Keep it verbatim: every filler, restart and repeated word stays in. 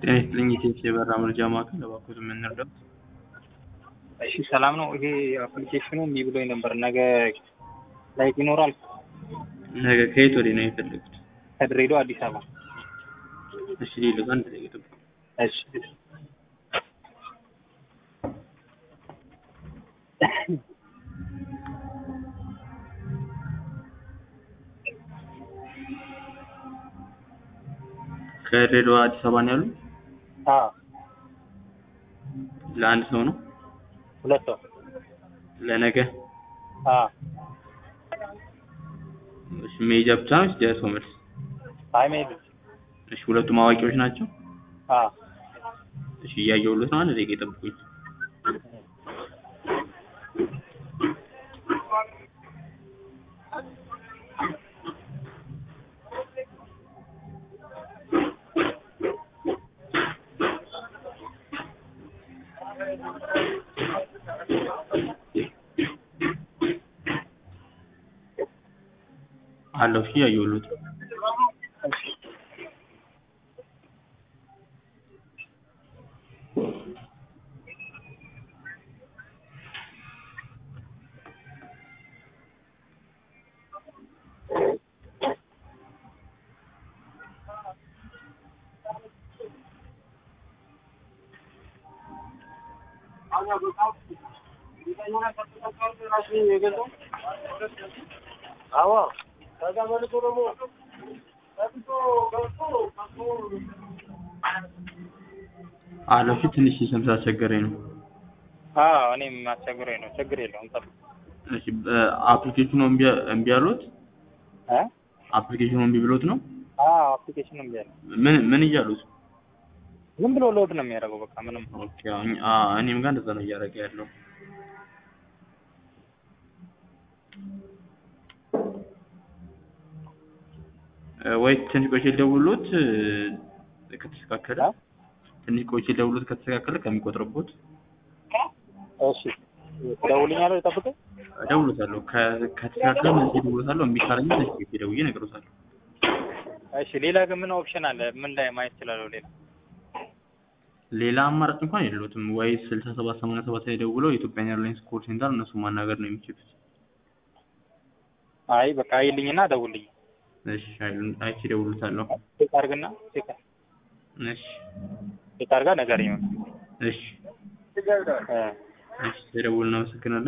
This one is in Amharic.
ጤና ይስጥልኝ የኢትዮ የበራ መረጃ ማዕከል እባክዎት ምን እንርዳዎት? እሺ ሰላም ነው። ይሄ አፕሊኬሽኑ እምቢ ብሎኝ ነበር። ነገ ላይት ይኖራል? ነገ ከየት ወዴት ነው የፈለጉት? ከድሬዳዋ አዲስ አበባ። እሺ ሌሎት አንድ ላይ ይጠብቁ። እሺ ከድሬዳዋ አዲስ አበባ ነው ያሉት? አዎ ለአንድ ሰው ነው? ሁለት ሰው። ለነገ? አዎ እሺ መሄጃ ብቻ ነው ወይስ ደርሶ መልስ? አይ መሄድ። እሺ ሁለቱም አዋቂዎች ናቸው? አዎ እሺ እያየሁልዎት ነው። አንድ ደቂቃ ይጠብቁኝ። አለው እሺ እያየሁልዎት ነው። አዎ አለው እሺ ትንሽ ሲስተም ስላስቸገረኝ ነው። አዎ እኔም አስቸግሮኝ ነው። ችግር የለውም ጠብቅ። እሺ አፕሊኬሽኑ እምቢ እምቢ አሉት? እ አፕሊኬሽኑ እምቢ ብሎት ነው? አዎ አፕሊኬሽኑ እምቢ አለ። ምን ምን እያሉት? ዝም ብሎ ሎድ ነው የሚያደርገው በቃ ምንም። ኦኬ አዎ እኔም ጋር እንደዛ ነው እያደረገ ያለው። ወይ ትንሽ ቆይቼ ልደውልልዎት ከተስተካከለ? ትንሽ ቆይቼ ልደውልልዎት ከተስተካከለ ከሚቆጥርብዎት? እሺ ትደውልልኛለህ? ልጠብቅህ? እደውልልዎታለሁ። ከተስተካከለ መልሼ እደውልልዎታለሁ። እምቢ ካለኝ ትንሽ ቆይቼ ደውዬ እነግርዎታለሁ። እሺ ሌላ ግን ምን ኦፕሽን አለ? ምን ላይ ማየት እችላለሁ ሌላ? ሌላ አማራጭ እንኳን የለዎትም። ወይ ስልሳ ሰባት ሰማንያ ሰባት ላይ ደውለው የኢትዮጵያን ኤርላይንስ ኮል ሴንተር እነሱን ማናገር ነው የሚችሉት። አይ በቃ አይልኝና ደውልልኝ። እሺ አይሉን አይቼ እደውልልዎታለሁ። ቼክ አድርግና ቼክ እሺ ቼክ አድርጋ ንገረኝ። እሺ እሺ ስለደወሉ እናመሰግናለን።